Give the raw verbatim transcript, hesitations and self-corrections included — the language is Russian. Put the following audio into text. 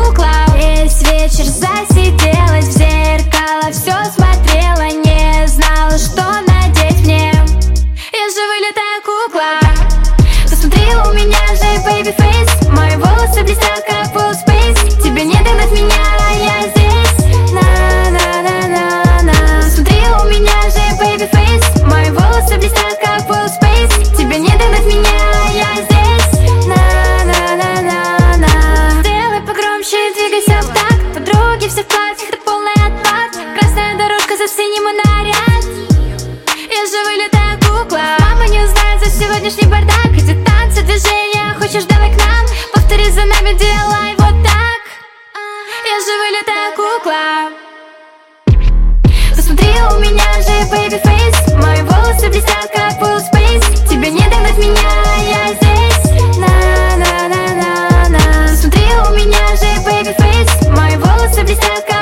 кукла. Весь вечер засиделась в зеркало, все смотрела, не знала, что надеть мне. Я же вылитая кукла. Посмотри, у меня же baby face, мои волосы блестят как full space. Тебе не догнать меня, а я здесь. На-на-на-на-на. Смотри, у меня же baby face, мои волосы блестят как full space. Тебе не догнать меня, а я здесь. На-на-на-на-на. Сделай погромче, двигайся в такт. Подруги все в платьях, это полный отпад. Красная дорожка за синим и наряд. Я же вылитая кукла. Мама не узнает за сегодняшний бардак. Эти танцы, движения, хочешь, давай к нам. Повтори за нами, делай вот так. Я же вылитая кукла. Посмотри, у меня же baby face, мои волосы блестят как full space. Тебе не догнать меня, а я здесь. На-на-на-на-на. Посмотри, у меня же baby face, мои волосы блестят как